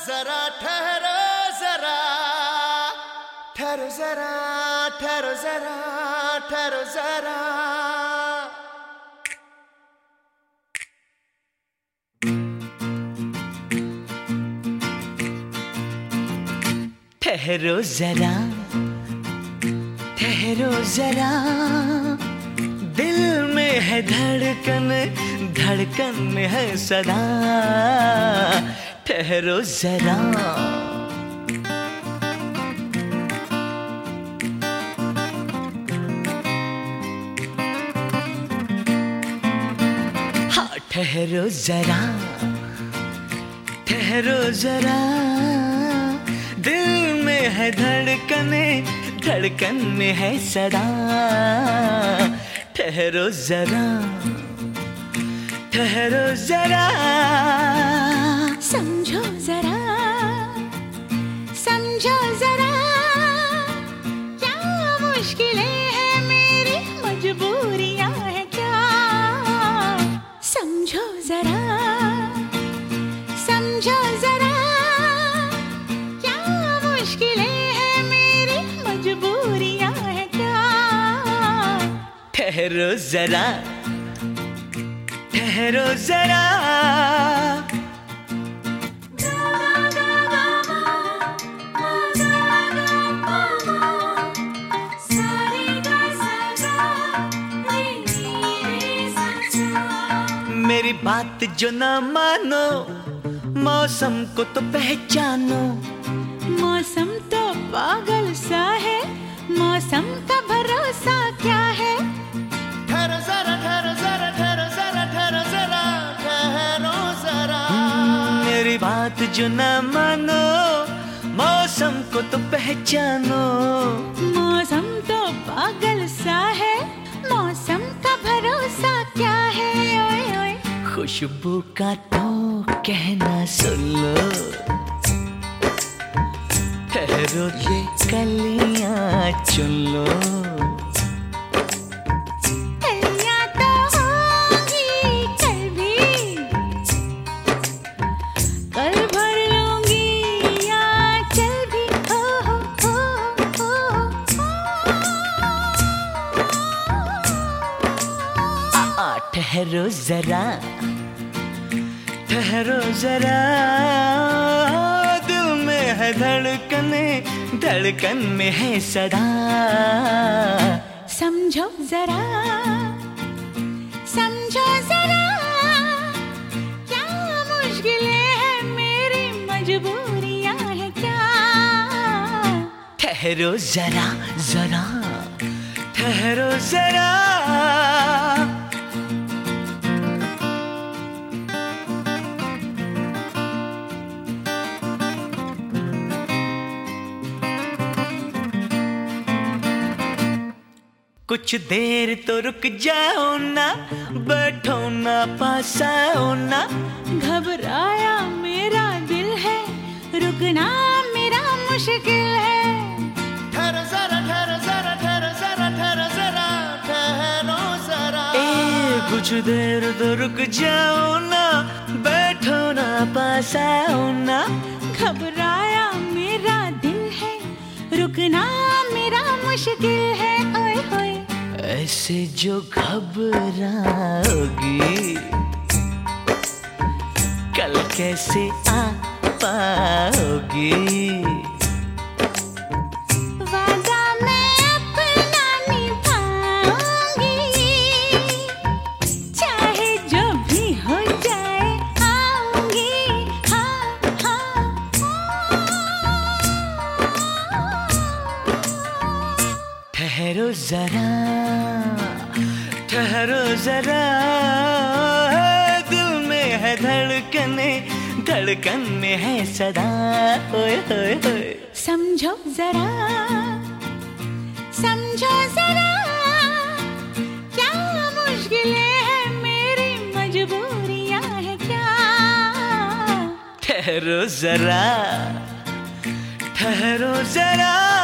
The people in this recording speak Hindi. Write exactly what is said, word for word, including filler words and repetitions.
जरा ठहरो जरा ठहरो जरा ठहरो जरा ठहरो जरा ठहरो जरा ठहरो जरा दिल में है धड़कन धड़कन में है सदा ठहरो जरा हाँ ठहरो जरा ठहरो जरा दिल में है धड़कने धड़कन में है सदा ठहरो जरा ठहरो जरा समझो जरा समझो जरा क्या मुश्किलें हैं मेरी मजबूरियां हैं क्या समझो जरा समझो जरा क्या मुश्किलें हैं मेरी मजबूरियां हैं क्या ठहरो जरा ठहरो जरा मेरी बात जो ना मानो मौसम को तो पहचानो मौसम तो पागल सा है मौसम का भरोसा क्या है ठहरो जरा ठहरो जरा ठहरो जरा ठहरो जरा ठहरो जरा मेरी बात जो ना मानो मौसम को तो पहचानो मौसम तो पागल सा है मौसम का भरोसा क्या है ओए ओए खुशबू का तो कहना सुन लो ठहरो ये कलियां चुन लो कलियां तो होंगी कल भी कल भर लूंगी या चल भी हो हो हो हो आ, आ, ठहरो जरा ठहरो जरा दिल में है धड़कने धड़कन में है सदा समझो जरा समझो जरा क्या मुश्किलें हैं मेरी मजबूरियां हैं क्या ठहरो जरा जरा ठहरो जरा कुछ देर तो रुक जाओ ना बैठो ना पास आओ ना घबराया मेरा दिल है रुकना मेरा मुश्किल है ठहरो जरा ठहरो जरा ठहरो जरा ठहरो जरा ठहरो जरा ए कुछ देर तो रुक जाओ ना बैठो ना पास आओ ना घबराया मेरा दिल है रुकना मेरा मुश्किल है ओए ओए ऐसे जो घबराओगी कल कैसे आ पाओगी वादा मैं अपना निभाऊंगी चाहे जो भी हो जाए आऊंगी हाँ हाँ ठहरो जरा ठहरो जरा दिल में है धड़कने धड़कन में है सदा ओए ओए ओए समझो जरा समझो जरा क्या मुश्किलें हैं मेरी मजबूरियां हैं क्या ठहरो जरा ठहरो जरा